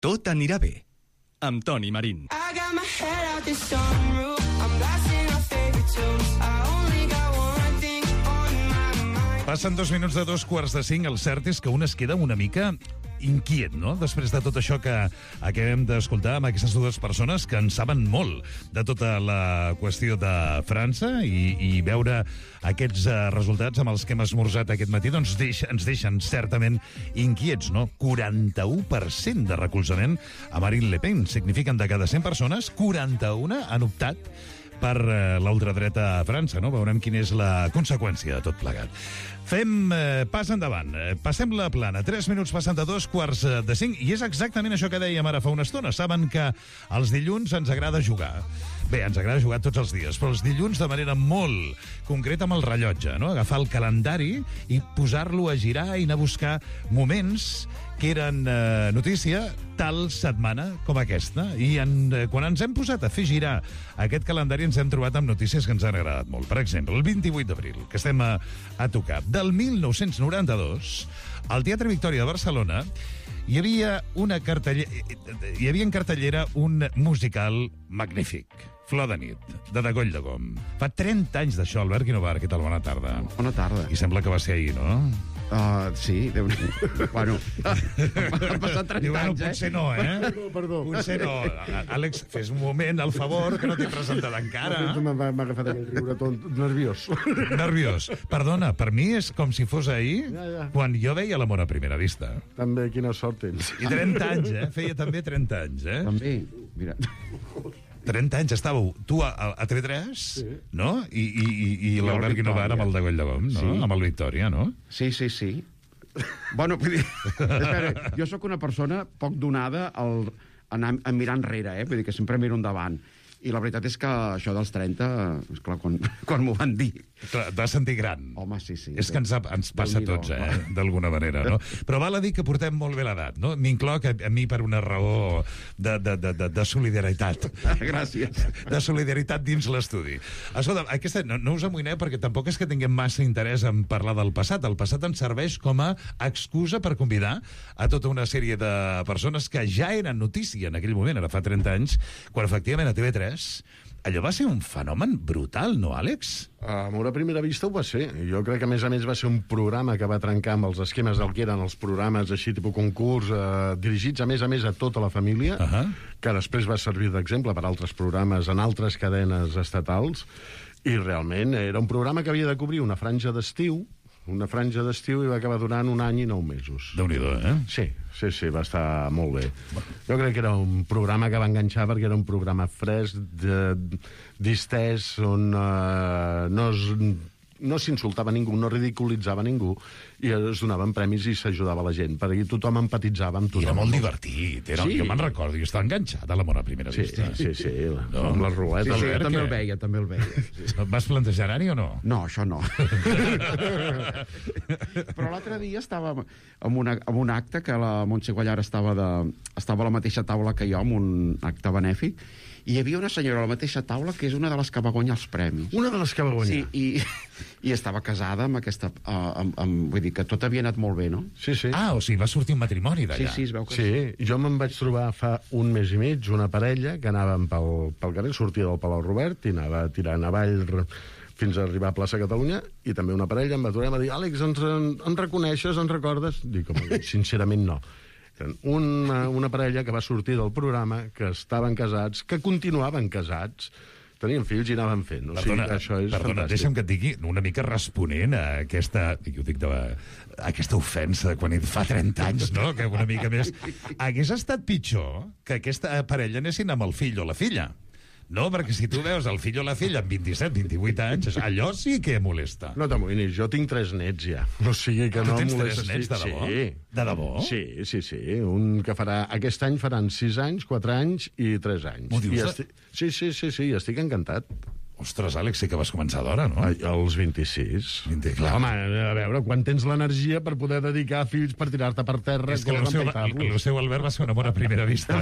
Tot anirà bé, amb Toni Marín. Passen 2 minuts de 4:45. El cert és que un es queda una mica inquiet, no?, després de tot això que acabem d'escoltar amb aquestes dues persones que en saben molt de tota la qüestió de França i veure aquests resultats amb els que hem esmorzat aquest matí doncs ens deixen certament inquiets, no? 41% de recolzament a Marine Le Pen. Signifiquen de cada 100 persones, 41 han optat per l'ultradreta a França, no? Veurem quina és la conseqüència de tot plegat. Fem pas endavant. Passem la plana. 3 minuts passant de 4:45. I és exactament això que dèiem ara fa una estona. Saben que els dilluns ens agrada jugar. Bé, ens agrada jugar tots els dies, però els dilluns de manera molt concreta amb el rellotge, no? Agafar el calendari i posar-lo a girar i anar a buscar moments que eren notícia tal setmana com aquesta. I quan ens hem posat a fer girar aquest calendari ens hem trobat amb notícies que ens han agradat molt. Per exemple, el 28 d'abril, que estem a tocar, del 1992, al Teatre Victòria de Barcelona, hi havia en cartellera un musical magnífic, Flor de nit, de Degoll de Gom. Fa 30 anys d'això, Albert Guinovar, què tal? Bona tarda. Bona tarda. I sembla que va ser ahir, no? Sí, Déu-n'hi-do. Bueno, han passat 30 anys, potser no, Perdó. Potser no. Àlex, fes un moment, al favor, que no t'he presentat encara. M'ha agafat aquell riure tot nerviós. Nerviós. Perdona, per mi és com si fos ahir, quan jo veia l'amor a primera vista. També, quina sort tens. I 30 anys, Feia també 30 anys, També, mira. 30 anys estàveu tu a TV3, sí, no? I l'Albert Guinovar amb el Degoll de Gom, no? Sí. Amb el Victòria, no? Sí. Bueno, vull dir, espera, jo sóc una persona poc donada a mirar enrere, vull dir que sempre miro endavant. I la veritat és que això dels 30, esclar, quan m'ho van dir... Clar, et vas sentir gran. Home, sí. És que ens passa a tots, d'alguna manera, no? Però val a dir que portem molt bé l'edat, no? M'incloc a mi per una raó de solidaritat. Gràcies. De solidaritat dins l'estudi. Escolta, aquesta, no us amoïneu perquè tampoc és que tinguem massa interès en parlar del passat. El passat ens serveix com a excusa per convidar a tota una sèrie de persones que ja eren notícia en aquell moment, ara fa 30 anys, quan efectivament a TV3 allò va ser un fenomen brutal, no, Àlex? Amor a primera vista ho va ser. Jo crec que, a més va ser un programa que va trencar amb els esquemes del que eren els programes així, tipus concurs, dirigits, a més a tota la família, que després va servir d'exemple per altres programes en altres cadenes estatals, i realment era un programa que havia de cobrir una franja d'estiu, i va acabar durant 1 any i 9 mesos. Déu-n'hi-do, Sí, va estar molt bé. Jo crec que era un programa que va enganxar perquè era un programa fresc, distès, on no s'insultava ningú, no ridiculitzava ningú, i es donaven premis i s'ajudava la gent, perquè tothom empatitzava amb tothom. Era molt divertit, jo me'n recordo, jo estava enganxat a l'amor a primera vista. Sí, amb les ruletes. Sí, jo també el veia. Et vas plantejar anar-hi o no? No, això no. Però l'altre dia estava en un acte que la Montse Guallar estava a la mateixa taula que jo, en un acte benèfic, i hi havia una senyora a la mateixa taula que és una de les que va guanyar els premis. Una de les que va guanyar? Sí, i estava casada amb aquesta... vull dir que tot havia anat molt bé, no? Sí. O sigui, va sortir un matrimoni d'allà. Sí, es veu que sí. Jo me'n vaig trobar fa 1 mes i mig una parella que anaven pel carrer, sortia del Palau Robert i anava tirant avall fins a arribar a Plaça Catalunya, i també una parella em va aturar i em va dir: Àlex, ens reconeixes, ens recordes? Dic, home, sincerament no. Una parella que va sortir del programa, que estaven casats, que continuaven casats, tenien fills i anaven fent. Perdona, fantàstic. Deixa'm que et digui, una mica responent a aquesta, aquesta ofensa quan fa 30 anys, no?, que una mica més... Hagués estat pitjor que aquesta parella anessin amb el fill o la filla. No, perquè si tu veus el fill o la filla amb 27, 28 anys, allò sí que molesta. No t'amoïnis, jo tinc 3 nets ja. O sigui que no tens molesta. 3 nets, de debò? Sí. De debò? Sí. Un que farà... Aquest any faran 6 anys, 4 anys i 3 anys. M'ho dius? Sí, estic encantat. Ostres, Àlex, sí que vas començar d'hora, no? Als 26. 20, clar. Home, a veure, quan tens l'energia per poder dedicar fills per tirar-te per terra... És que el seu Albert va ser una bona primera vista.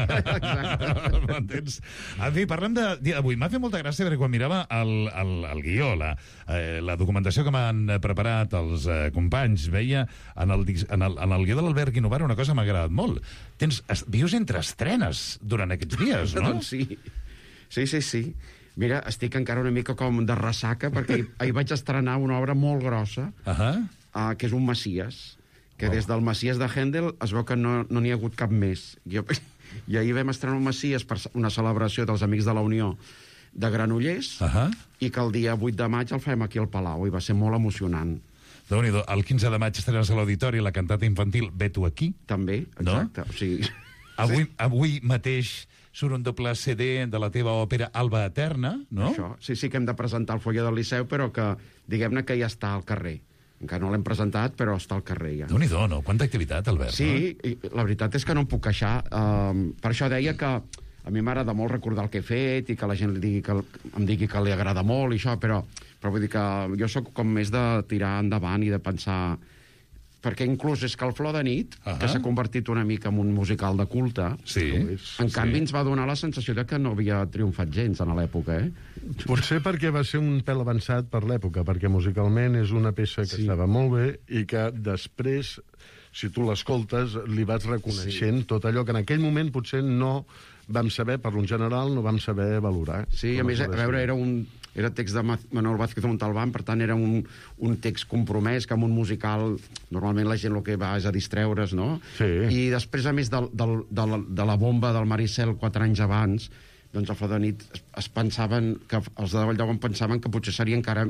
M'entens? En fi, parlem d'avui. M'ha fet molta gràcia perquè quan mirava el guió, la documentació que m'han preparat els companys, veia en el guió de l'Albert Guinovara una cosa que m'ha agradat molt. Vius entre estrenes durant aquests dies, no? Doncs sí. Sí. Mira, estic encara una mica com de ressaca, perquè ahir vaig estrenar una obra molt grossa, que és un Messies, que des del Messies de Händel es veu que no n'hi ha hagut cap més. I ahir vam estrenar un Messies per una celebració dels Amics de la Unió de Granollers, i que el dia 8 de maig el fem aquí al Palau, i va ser molt emocionant. Déu-n'hi-do, el 15 de maig estrenes a l'Auditori la cantata infantil Ve tu aquí. També, exacte. No? O sigui... Avui mateix surt un doble CD de la teva òpera Alba Eterna, no? Això, sí que hem de presentar el foller del Liceu, però que, diguem-ne que ja està al carrer. Encara no l'hem presentat, però està al carrer ja. Déu-n'hi-do, no? Quanta activitat, Albert, sí, no? I la veritat és que no em puc queixar. Per això deia que a mi m'agrada molt recordar el que he fet i que la gent em digui que li agrada molt i això, però vull dir que jo sóc com més de tirar endavant i de pensar... Perquè inclús és que el Flor de nit, que s'ha convertit una mica en un musical de culte, en canvi ens va donar la sensació de que no havia triomfat gens en l'època, Potser perquè va ser un pèl avançat per l'època, perquè musicalment és una peça que estava molt bé i que després, si tu l'escoltes, li vas reconeixent tot allò que en aquell moment potser no vam saber, per lo general, no vam saber valorar. Sí, a més, a veure, era text de Manuel Vázquez Montalbán, per tant era un text compromès, que amb un musical normalment la gent el que va és a distreure's, no? Sí. I després, a més de la bomba del Maricel 4 anys abans, doncs a Flor de nit es pensaven que els de Valldaugan pensaven que potser seria encara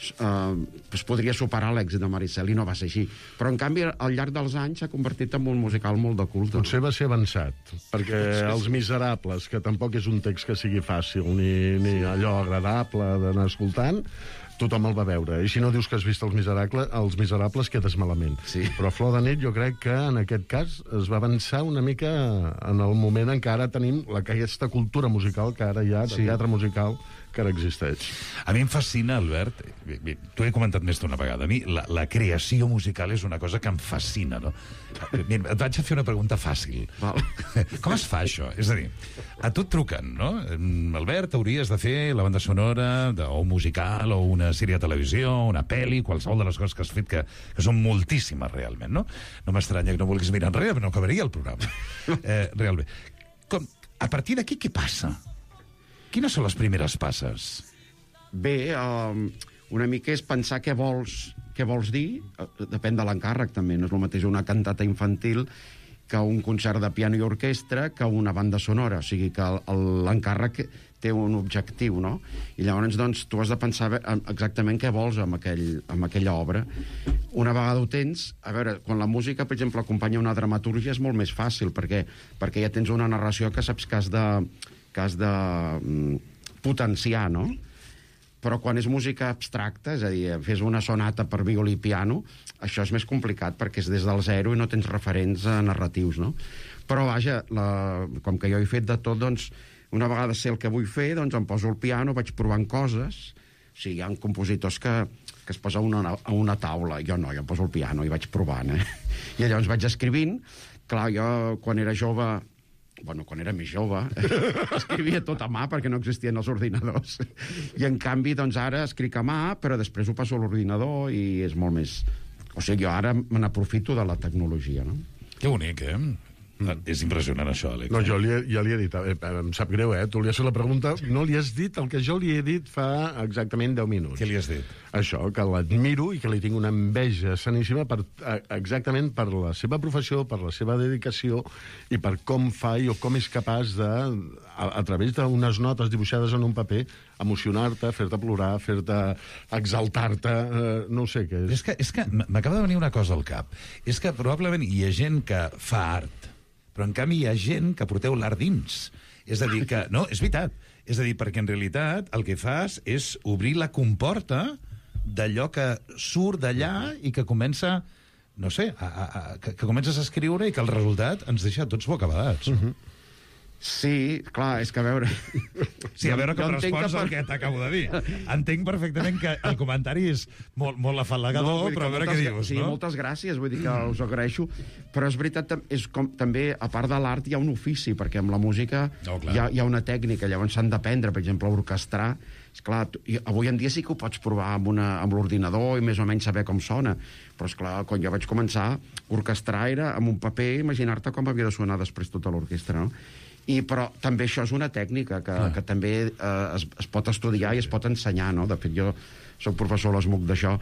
es podria superar l'èxit de Maricel, i no va ser així. Però, en canvi, al llarg dels anys s'ha convertit en un musical molt de culte. Potser va ser avançat, perquè Els Miserables, que tampoc és un text que sigui fàcil ni allò agradable d'anar escoltant, tothom el va veure. I si no dius que has vist Els Miserables quedes malament. Sí. Però Flor de nit jo crec que en aquest cas es va avançar una mica en el moment en què ara tenim aquesta cultura musical que ara hi ha, de teatre musical, que ara existeix. A mi em fascina, Albert, t'ho he comentat més d'una vegada, a mi la creació musical és una cosa que em fascina, no? Mira, et vaig a fer una pregunta fàcil. Com es fa això? És a dir, a tu et truquen, no? Albert, hauries de fer la banda sonora o un musical o una sèrie de televisió, una pel·li, qualsevol de les coses que has fet, que són moltíssimes realment, no? No m'estranya que no vulguis mirar enrere, però no acabaria el programa. Realment. A partir d'aquí, què passa? Quines són les primeres passes? Bé, una mica és pensar què vols dir, depèn de l'encàrrec també, no és el mateix una cantata infantil que un concert de piano i orquestra que una banda sonora, o sigui que l'encàrrec té un objectiu, no? I llavors, doncs, tu has de pensar exactament què vols amb aquella obra. Una vegada ho tens, a veure, quan la música, per exemple, acompanya una dramatúrgia és molt més fàcil, perquè ja tens una narració que saps que has de potenciar, no? Però quan és música abstracta, és a dir, fes una sonata per violí i piano, això és més complicat perquè és des del zero i no tens referents narratius, no? Però, vaja, com que jo he fet de tot, doncs, una vegada sé el que vull fer, doncs em poso al piano, vaig provant coses. O sigui, hi ha compositors que es posa a una taula. Jo no, jo em poso al piano i vaig provant, I llavors vaig escrivint. Clar, jo, quan era jove... quan era més jove, escrivia tot a mà perquè no existien els ordinadors. I, en canvi, doncs ara escric a mà, però després ho passo a l'ordinador i és molt més... O sigui, jo ara me n'aprofito de la tecnologia, no? Que bonic, És impressionant, això, Àlex. No, jo ja li he dit... Em sap greu, Tu li has fet la pregunta... No li has dit el que jo li he dit fa exactament 10 minuts. Què li has dit? Això, que l'admiro i que li tinc una enveja saníssima exactament per la seva professió, per la seva dedicació i per com fa i o com és capaç de, a través d'unes notes dibuixades en un paper, emocionar-te, fer-te plorar, fer-te exaltar-te, no ho sé què és. És que m'acaba de venir una cosa al cap. És que probablement hi ha gent que fa art, però en canvi hi ha gent que porteu l'art dins. És a dir, que... No, és veritat. És a dir, perquè en realitat el que fas és obrir la comporta d'allò que surt d'allà i que comença, no sé, que comences a escriure i que el resultat ens deixa tots bocabadats. Sí, clar, és que a veure... Sí, a veure com Jo entenc respons que el que t'acabo de dir. Entenc perfectament que el comentari és molt afalagador, vull dir però a veure què dius, sí, no? moltes gràcies, vull dir que us ho agraeixo, però és veritat, és com, també, a part de l'art, hi ha un ofici, perquè amb la música hi ha una tècnica, llavors s'han d'aprendre, per exemple, a orquestrar. Esclar, avui en dia sí que ho pots provar amb l'ordinador i més o menys saber com sona, però esclar, quan jo vaig començar, orquestrar era amb un paper, imaginar-te com havia de sonar després tota l'orquestra, no? Però també això és una tècnica que també es pot estudiar i es pot ensenyar, no? De fet, jo soc professor a l'ESMUC d'això,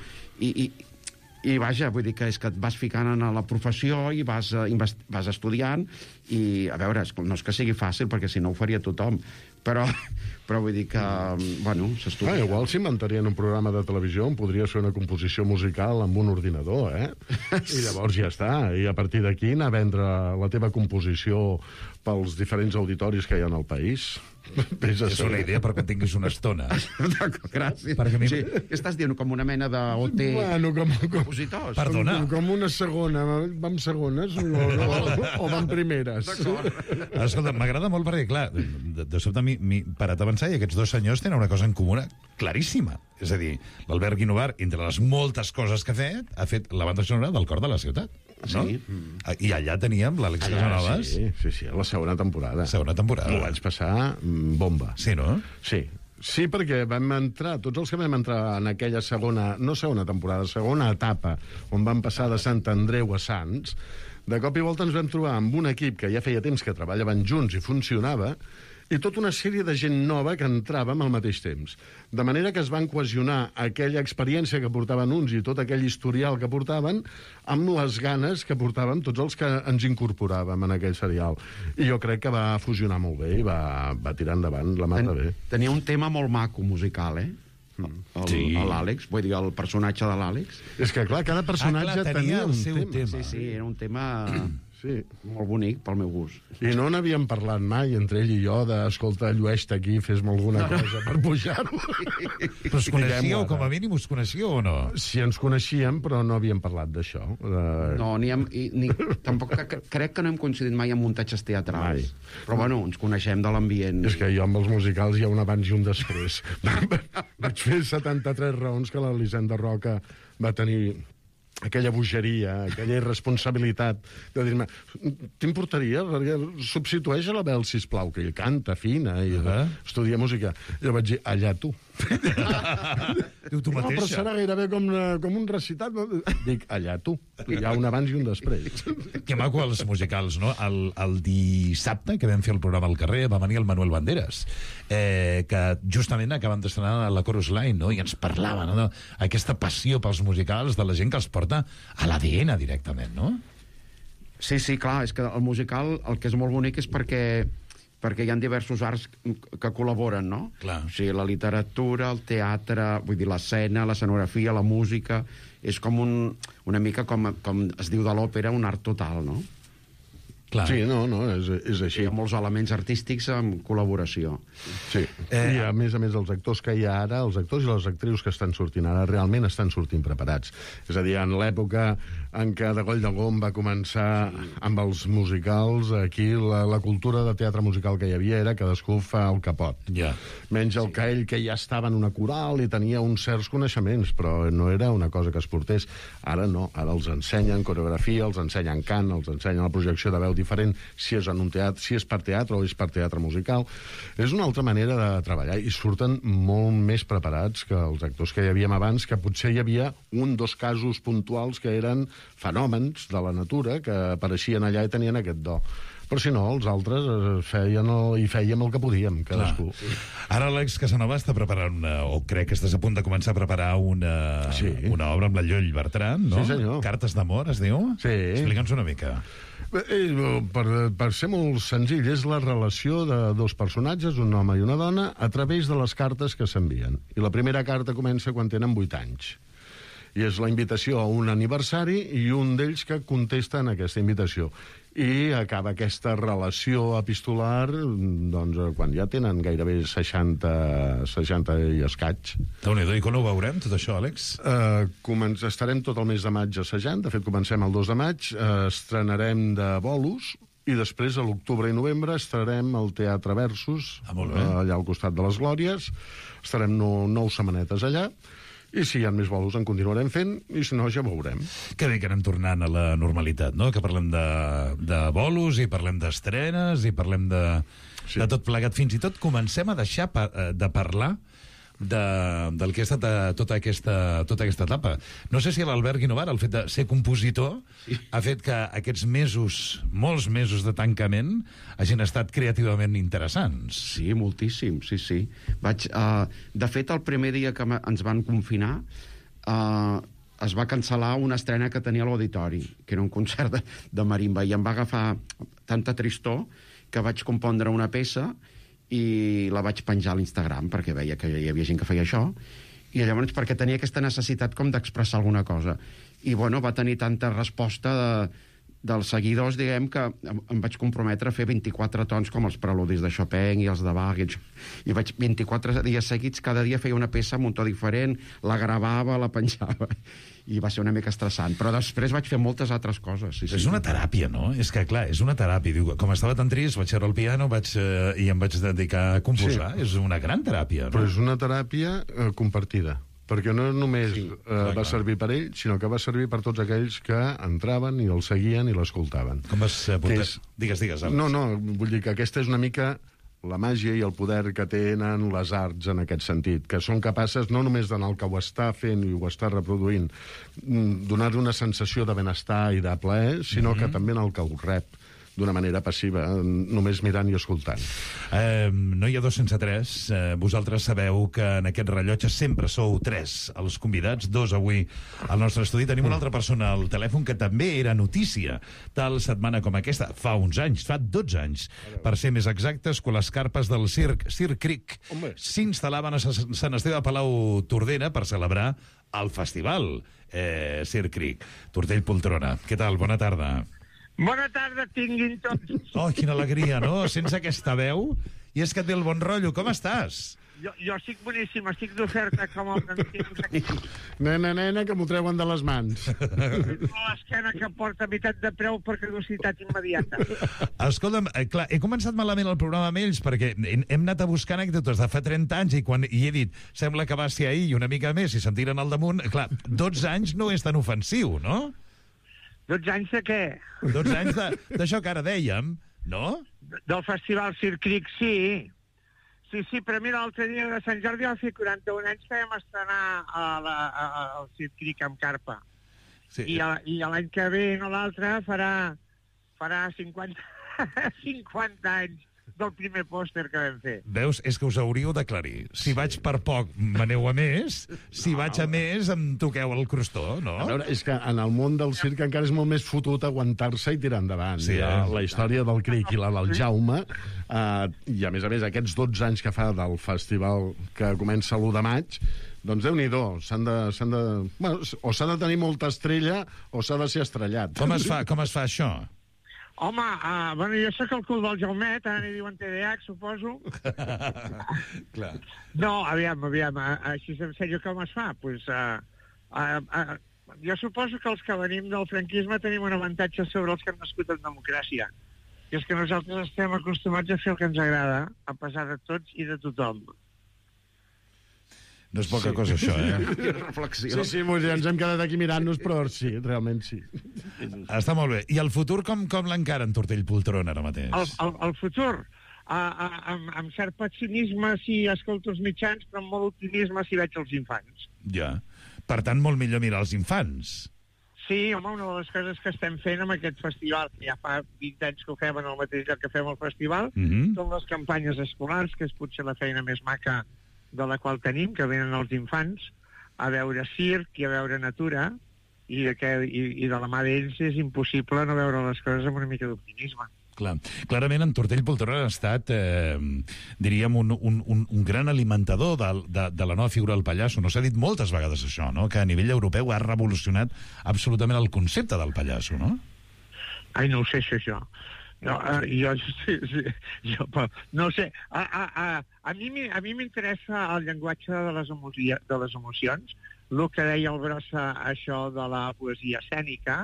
i vaja, vull dir que és que et vas ficant en la professió i vas estudiant, i a veure, no és que sigui fàcil, perquè si no ho faria tothom, però vull dir que, bueno, s'estudia. Igual s'inventarien un programa de televisió on podria ser una composició musical amb un ordinador, I llavors ja està. I a partir d'aquí anar a vendre la teva composició pels diferents auditoris que hi ha al país. És una idea per quan tinguis una estona. D'acord, gràcies. Mi... Sí, estàs dient com una mena d'OT compositors? Perdona. Com una segona. Vam segones o vam primeres? Escolta, m'agrada molt perquè, clar, de sobte m'he parat a pensar i aquests dos senyors tenen una cosa en comuna claríssima. És a dir, l'Albert Guinovar, entre les moltes coses que ha fet la banda sonora del Cor de la Ciutat. No? Sí. I allà teníem l'Àlex Casanovas. Sí, la segona temporada. Ho vaig passar bomba. Sí, no? Sí, perquè vam entrar, tots els que vam entrar en aquella segona temporada, segona etapa, on vam passar de Sant Andreu a Sants, de cop i volta ens vam trobar amb un equip que ja feia temps que treballaven junts i funcionava, i tota una sèrie de gent nova que entràvem al mateix temps. De manera que es van cohesionar aquella experiència que portaven uns i tot aquell historial que portaven amb les ganes que portàvem tots els que ens incorporàvem en aquell serial. I jo crec que va fusionar molt bé i va tirar endavant la mar de bé. Tenia un tema molt maco musical, l'Àlex, vull dir, el personatge de l'Àlex. És que, clar, cada personatge tenia un tema. Sí, era un tema... Sí, molt bonic pel meu gust. I no n'havíem parlat mai, entre ell i jo, d'escolta, llueix-te aquí, fes-me alguna cosa per pujar-ho. Però us coneixíeu, com a mínim us coneixíeu o no? Sí, ens coneixíem, però no havíem parlat d'això. No, tampoc crec que no hem coincidit mai en muntatges teatrals. Mai. Però, bueno, ens coneixem de l'ambient. És que jo amb els musicals hi ha un abans i un després. Vaig fer 73 raons que l'Elisenda Roca va tenir... aquella bogeria, aquella irresponsabilitat de dir-me, t'importaria? Substitueix a la Bel, sisplau, que ell canta fina i estudia música. I jo vaig dir, allà tu. Diu tu mateixa. No, però serà gairebé com un recitat. Dic, allà tu. Hi ha un abans i un després. Que maco els musicals, no? El dissabte que vam fer el programa al carrer va venir el Manuel Banderas, que justament acaben d'estrenar la Chorus Line, no? I ens parlava, no? Aquesta passió pels musicals de la gent que els porta a l'ADN directament, no? Sí, clar, és que el musical el que és molt bonic és perquè hi ha diversos arts que col·laboren, no? Clar. O sigui, la literatura, el teatre, vull dir, l'escena, l'escenografia, la música... És com una mica com es diu de l'òpera, un art total, no? Clar. Sí, no, és així. Hi ha molts elements artístics en col·laboració. Sí. I a més els actors que hi ha ara, els actors i les actrius que estan sortint ara, realment estan sortint preparats. És a dir, en l'època en què de Goll de Gom va començar amb els musicals, aquí la cultura de teatre musical que hi havia era cadascú fa el que pot. Yeah. Menys el que ell, que ja estava en una coral i tenia uns certs coneixements, però no era una cosa que es portés. Ara no, ara els ensenyen coreografia, els ensenyen cant, els ensenyen la projecció de veu diferent, si és en un teatre, si és per teatre o és per teatre musical. És una altra manera de treballar i surten molt més preparats que els actors que hi havíem abans, que potser hi havia 1-2 casos puntuals que eren fenòmens de la natura que apareixien allà i tenien aquest do. Però si no, els altres fèiem el que podíem, cadascú. Ara l'Àlex Casanova està preparant o crec que estàs a punt de començar a preparar una obra amb la Lloll Bertran, no? Sí, senyor. Cartes d'amor, es diu? Sí. Explica'ns una mica. Per ser molt senzill, és la relació de dos personatges, un home i una dona, a través de les cartes que s'envien. I la primera carta comença quan tenen 8 anys. I és la invitació a un aniversari i un d'ells que contesta en aquesta invitació. I acaba aquesta relació epistolar doncs, quan ja tenen gairebé 60 i escaig. Déu-n'hi-do, i quan ho veurem, tot això, Àlex? Estarem tot el mes de maig assajant, de fet comencem el 2 de maig, estrenarem de bolos i després a l'octubre i novembre estarem al Teatre Versus, molt bé. allà al costat de les Glòries. Estarem 9 setmanetes allà, i si hi ha més bolos en continuarem fent, i si no ja veurem. Que bé que anem tornant a la normalitat, no? Que parlem de bolos, i parlem d'estrenes, i parlem de tot plegat. Fins i tot comencem a deixar de parlar del que ha estat tota aquesta etapa. No sé si l'Albert Guinovart, el fet de ser compositor, ha fet que aquests mesos, molts mesos de tancament, hagin estat creativament interessants. Sí, moltíssim, sí. De fet, el primer dia que ens van confinar, es va cancel·lar una estrena que tenia a l'Auditori, que era un concert de marimba, i em va agafar tanta tristor que vaig compondre una peça i la vaig penjar a l'Instagram perquè veia que hi havia gent que feia això, i llavors perquè tenia aquesta necessitat com d'expressar alguna cosa. I bueno, va tenir tanta resposta dels seguidors, diguem, que em vaig comprometre a fer 24 tons com els preludis de Chopin i els de Bach, i vaig 24 dies seguits, cada dia feia una peça amb un to diferent, la gravava, la penjava, i va ser una mica estressant, però després vaig fer moltes altres coses. Sí. És una teràpia, no? És que, clar, és una teràpia. Diu, com estava tan trist, vaig treure el piano i em vaig dedicar a composar. Sí. És una gran teràpia, no? Però és una teràpia compartida, perquè no només va servir per ell, sinó que va servir per tots aquells que entraven i el seguien i l'escoltaven. Com vas portar? Digues, Alex. No, vull dir que aquesta és una mica la màgia i el poder que tenen les arts en aquest sentit, que són capaces no només d'anar el que ho està fent i ho està reproduint, donar-li una sensació de benestar i de plaer, sinó que també en el que ho rep d'una manera passiva, només mirant i escoltant. No hi ha dos sense tres. Vosaltres sabeu que en aquest rellotge sempre sou 3 els convidats, 2 avui al nostre estudi. Tenim una altra persona al telèfon que també era notícia tal setmana com aquesta, fa uns anys, fa 12 anys, per ser més exactes, quan les carpes del Circ Cric s'instal·laven a Sant Esteve de Palau Tordera per celebrar el festival Circ Cric. Tortell Poltrona, què tal? Bona tarda. Bona tarda, tinguin tots. Oh, quina alegria, no? Sense aquesta veu. I és que et ve el bon rotllo. Com estàs? Jo estic boníssim, estic d'oferta com el dentista. Nena, que m'ho treuen de les mans. L'esquena que porta meitat de preu per caducitat immediata. Escolta'm, clar, he començat malament el programa amb ells perquè hem anat a buscar anècdotes de fa 30 anys i he dit, sembla que va ser ahir i una mica més i se'm tiren al damunt. Clar, 12 anys no és tan ofensiu, no? 12 anys de què? 12 anys d'això que ara dèiem, no? Del festival Circ Cric, sí. Sí, però mira, l'altre dia de Sant Jordi va fer 41 anys que vam estrenar al Circ Cric amb carpa. Sí. I l'any que ve, no l'altre, farà 50 anys del primer pòster que vam fer. Veus? És que us hauríeu d'aclarir. Si vaig per poc, m'aneu a més. Si vaig a més, em toqueu el crostó, no? A veure, és que en el món del circ encara és molt més fotut aguantar-se i tirar endavant. Sí, la història del Cric i la del Jaume, i a més, aquests 12 anys que fa del festival que comença l'1 de maig, doncs Déu-n'hi-do, bueno, o s'ha de tenir molta estrella o s'ha de ser estrellat. Com es fa això? Home, bueno, jo sóc el cul del Jaumet, ara n'hi diuen TDAH, suposo. Clar. No, aviam, així en sèrio com es fa? Pues, jo suposo que els que venim del franquisme tenim un avantatge sobre els que han nascut en democràcia. I és que nosaltres estem acostumats a fer el que ens agrada, a pesar de tots i de tothom. No és poca cosa, això, Quina reflexió. Sí, molt bé, ens hem quedat aquí mirant-nos, però sí, realment sí. Està molt bé. I el futur com l'encara en Tortell Poltrona ara mateix? El futur, amb cert pessimisme si escolto els mitjans, però amb molt optimisme si veig els infants. Ja. Per tant, molt millor mirar els infants. Sí, home, una de les coses que estem fent amb aquest festival, que ja fa 20 anys que ho fem en el mateix lloc que fem el festival, són les campanyes escolars, que és potser la feina més maca de la qual tenim, que venen els infants a veure circ i a veure natura, i de la mà d'ells és impossible no veure les coses amb una mica d'optimisme. Clar. Clarament, en Tortell Poltrona ha estat, diríem, un gran alimentador de la nova figura del pallasso. No s'ha dit moltes vegades això, no? Que a nivell europeu ha revolucionat absolutament el concepte del pallasso, no? Ai, no ho sé, això. No, jo no ho sé. A mi m'interessa el llenguatge de les emocions, el que deia el Brossa, això de la poesia escènica,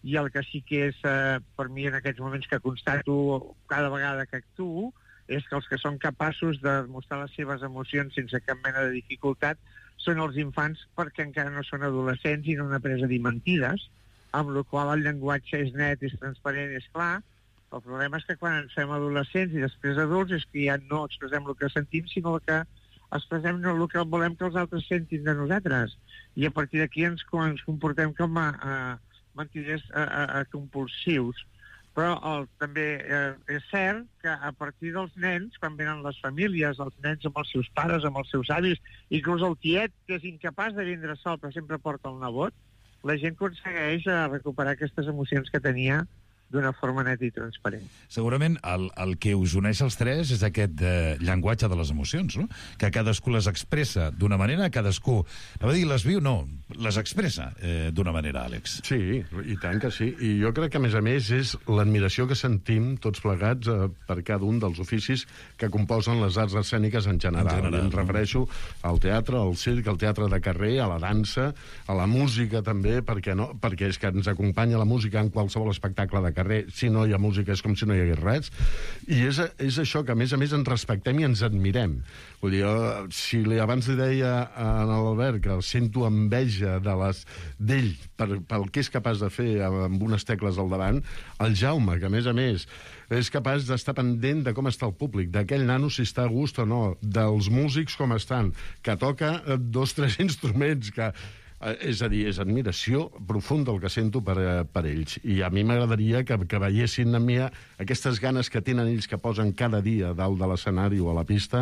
i el que sí que és, per mi, en aquests moments que constato cada vegada que actuo, és que els que són capaços de mostrar les seves emocions sense cap mena de dificultat són els infants, perquè encara no són adolescents i no han après a dir mentides, amb la qual el llenguatge és net, és transparent, és clar. El problema és que quan ens fem adolescents i després adults és que ja no expressem el que sentim, sinó que expressem el que volem que els altres sentin de nosaltres. I a partir d'aquí ens comportem com a mentiders compulsius. Però també és cert que a partir dels nens, quan venen les famílies, els nens amb els seus pares, amb els seus avis, inclús el tiet, que és incapaç de vindre sol però sempre porta el nebot, la gent aconsegueix recuperar aquestes emocions que tenia d'una forma neta i transparent. Segurament el que us uneix als tres és aquest llenguatge de les emocions, no? Que cadascú les expressa d'una manera, cadascú, no va dir les viu, no, les expressa d'una manera, Àlex. Sí, i tant que sí. I jo crec que, a més, és l'admiració que sentim tots plegats per cada un dels oficis que composen les arts escèniques en general. Em refereixo al teatre, al circ, al teatre de carrer, a la dansa, a la música també, perquè és que ens acompanya la música en qualsevol espectacle de carrer. Si no hi ha música és com si no hi hagués res. I és això, que a més ens respectem i ens admirem. Vull dir, si abans li deia a l'Albert que sento enveja d'ell pel que és capaç de fer amb unes tecles al davant, el Jaume, que a més és capaç d'estar pendent de com està el públic, d'aquell nano si està a gust o no, dels músics com estan, que toca 2 o 3 instruments, que... És a dir, és admiració profunda el que sento per ells. I a mi m'agradaria que veiessin en mi aquestes ganes que tenen ells, que posen cada dia dalt de l'escenari o a la pista,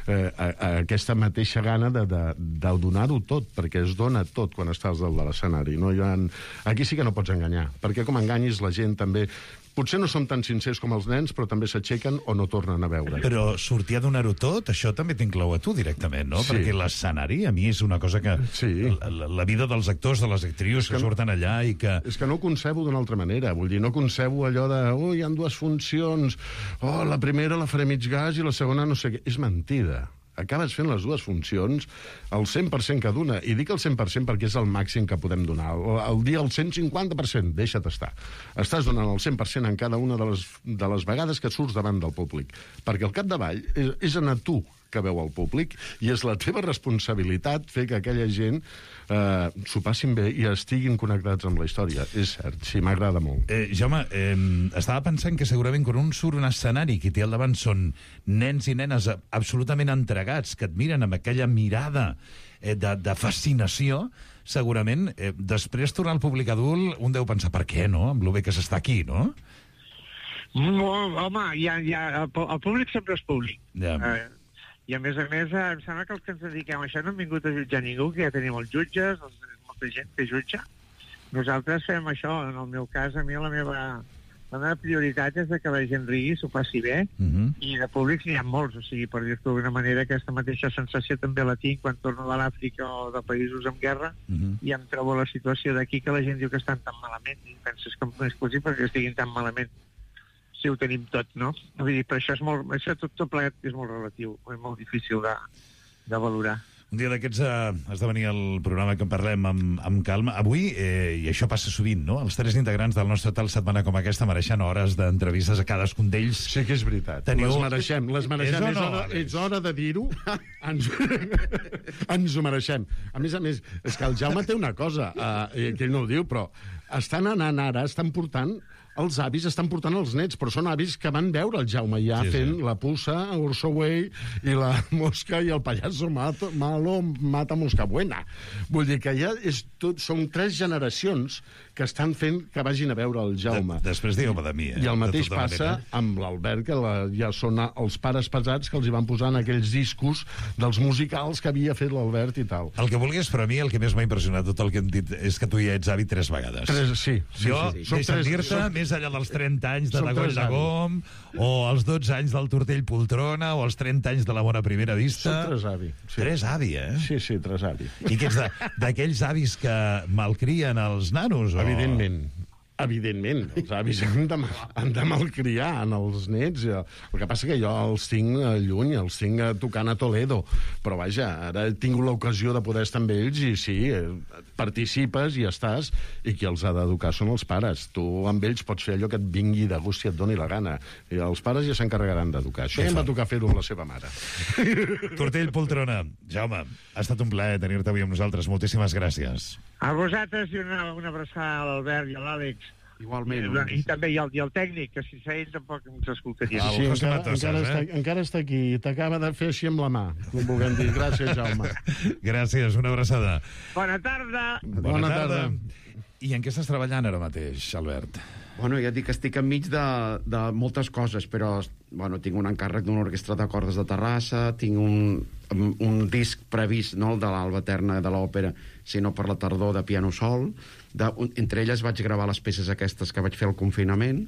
aquesta mateixa gana de donar-ho tot, perquè es dona tot quan estàs dalt de l'escenari. Aquí sí que no pots enganyar, perquè com enganyis la gent també... Potser no són tan sincers com els nens, però també s'aixequen o no tornen a veure. Però sortir a donar-ho tot, això també t'inclou a tu directament, no? Sí. Perquè l'escenari, a mi, és una cosa que... Sí. La vida dels actors, de les actrius que surten allà i que... És que no ho concebo d'una altra manera. Vull dir, no concebo allò de... hi ha 2 funcions. La primera la faré mig gas i la segona no sé què. És mentida. Acabes fent les 2 funcions al 100% cada una. I dic el 100% perquè és el màxim que podem donar. El dia el 150%, deixa't estar. Estàs donant el 100% en cada una de les vegades que surts davant del públic. Perquè al capdavall és a tu que veu el públic i és la teva responsabilitat fer que aquella gent s'ho passin bé i estiguin connectats amb la història. És cert, sí, m'agrada molt. Jaume, estava pensant que segurament quan un surt un escenari qui té al davant són nens i nenes absolutament entregats, que et miren amb aquella mirada de fascinació, segurament després tornar al públic adult un deu pensar per què, no? Amb lo bé que s'està aquí, no? Home, el públic sempre és públic. Ja. I a més, em sembla que els que ens dediquem a això no hem vingut a jutjar ningú, que ja tenim els jutges, molta gent que jutja. Nosaltres fem això. En el meu cas, a mi la meva prioritat és que la gent rigui, s'ho passi bé, i de públics n'hi ha molts. O sigui, per dir-ho d'alguna manera, aquesta mateixa sensació també la tinc quan torno de l'Àfrica o de països en guerra, i em trobo la situació d'aquí que la gent diu que estan tan malament, i penses com no és possible que estiguin tan malament. Si ho tenim tot, no? Vull dir, per això tot plegat és molt relatiu, és molt difícil de valorar. Un dia d'aquests has de venir al programa que en parlem amb calma. Avui, i això passa sovint, no? Els 3 integrants del nostre tal setmana com aquesta mereixen hores d'entrevistes a cadascun d'ells. Sí que és veritat. Les mereixem. És hora de dir-ho. Ens ho mereixem. A més, és que el Jaume té una cosa, que ell no ho diu, però estan anant ara, estan portant... Els avis estan portant els nets, però són avis que van veure el Jaume ja fent la puça, Urso Way, i la mosca i el pallasso malo mata mosca buena. Vull dir que ja són 3 generacions que estan fent que vagin a veure el Jaume. Després digueu-me de mi. I el mateix passa amb l'Albert, que ja són els pares pesats que els hi van posar en aquells discos dels musicals que havia fet l'Albert i tal. El que vulguis, però a mi el que més m'ha impressionat tot el que hem dit és que tu ja ets avi 3 vegades. Sí. Jo, deixa'm dir-te, més enllà dels 30 anys de Dagoll de Gom, o els 12 anys del Tortell Poltrona, o els 30 anys de la Bona Primera Vista... Són 3 avi. 3 avi, Sí, 3 avi. I que ets d'aquells avis que malcrien els nanos, o...? Evidentment. Evidentment, els avis han de malcriar en els nets. El que passa que jo els tinc lluny, els tinc tocant a Toledo. Però vaja, ara he tingut l'ocasió de poder estar amb ells i sí, participes i estàs, i qui els ha d'educar són els pares. Tu amb ells pots fer allò que et vingui de gust i et doni la gana. I els pares ja s'encarregaran d'educar. Això ja em va tocar fer-ho amb la seva mare. Tortell Poltrona, Jaume, ha estat un plaer tenir-te avui amb nosaltres. Moltíssimes gràcies. A vosaltres i una abraçada a l'Albert i a l'Àlex. Igualment. I també i el tècnic, que sense ell tampoc ens escoltaria. Sí, encara està aquí. T'acaba de fer així amb la mà, com vulguem dir. Gràcies, Jaume. Gràcies, una abraçada. Bona tarda. Bona tarda. I en què estàs treballant ara mateix, Albert? Bueno, ja et dic que estic enmig de moltes coses, però bueno, tinc un encàrrec d'una orquestra de cordes de Terrassa, tinc un disc previst, no el de l'Alba Eterna de l'òpera, sinó per la tardor de piano sol. Entre elles vaig gravar les peces aquestes que vaig fer al confinament,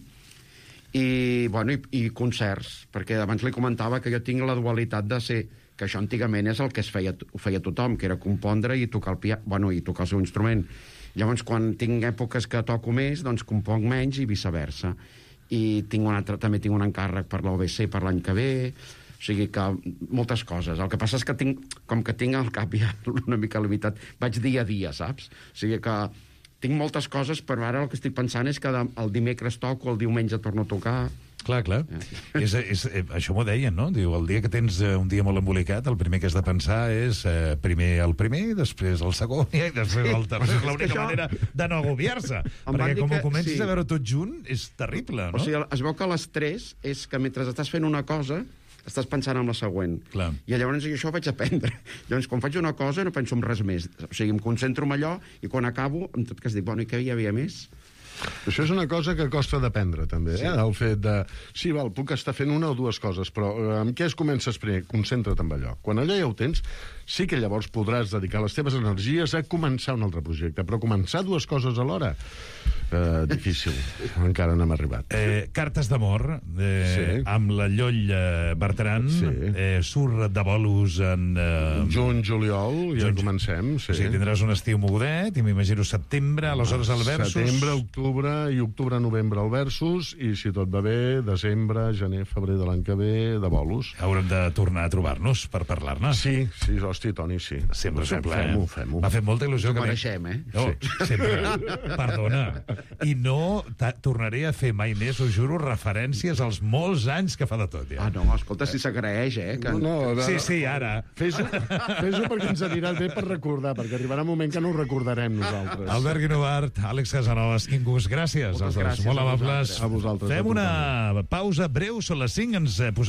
i, bueno, i concerts, perquè abans li comentava que jo tinc la dualitat de ser, que això antigament és el que ho feia tothom, que era compondre i tocar el piano, bueno, i tocar el seu instrument. Llavors, quan tinc èpoques que toco més, doncs componc menys i viceversa. I també tinc un encàrrec per l'OBC per l'any que ve, o sigui que moltes coses. El que passa és que com que tinc el cap ja una mica limitat, vaig dia a dia, saps? O sigui que tinc moltes coses, però ara el que estic pensant és que el dimecres toco, el diumenge torno a tocar. Clar. Això m'ho deien, no? Diu, el dia que tens un dia molt embolicat, el primer que has de pensar és primer el primer, després el segon i després el tercer. És l'única manera de no agobiar-se. Perquè com ho comencis a veure tot junt, és terrible, no? O sigui, es veu que l'estrès és que mentre estàs fent una cosa estàs pensant en la següent. Clar. I llavors això ho vaig aprendre. Llavors, quan faig una cosa no penso en res més. O sigui, em concentro en allò i quan acabo, en tot cas dic, bueno, i què hi havia més? Això és una cosa que costa d'aprendre, també, sí. El fet de... Sí, val, puc estar fent una o dues coses, però amb què es comences primer? Concentra't en allò. Quan allò ja ho tens, sí que llavors podràs dedicar les teves energies a començar un altre projecte, però començar dues coses alhora, difícil. Encara no hem arribat. Cartes d'amor, amb la Lloll Bertran, surt de bolos en... Juny, juliol, ja comencem. O sigui, tindràs un estiu mogudet, i m'imagino setembre, aleshores el Versus... Setembre, octubre, novembre el Versus, i si tot va bé, desembre, gener, febrer de l'any que ve, de bolos. Haurem de tornar a trobar-nos per parlar-ne. Sí, hosti, Toni, sí. Sempre és un plaer. Fem-ho. M'ha fet molta il·lusió. Ho mereixem, No, sempre. Perdona. I no tornaré a fer mai més, ho juro, referències als molts anys que fa de tot, ja. No, escolta, si s'agraeix, Que... Sí, ara. Fes-ho perquè ens anirà bé per recordar, perquè arribarà un moment que no ho recordarem nosaltres. Albert Guinovart, Àlex Casanovas, quin gust. Gràcies. Moltes gràcies. Molt amables. A vosaltres. Fem una pausa breu, són les 5, ens posem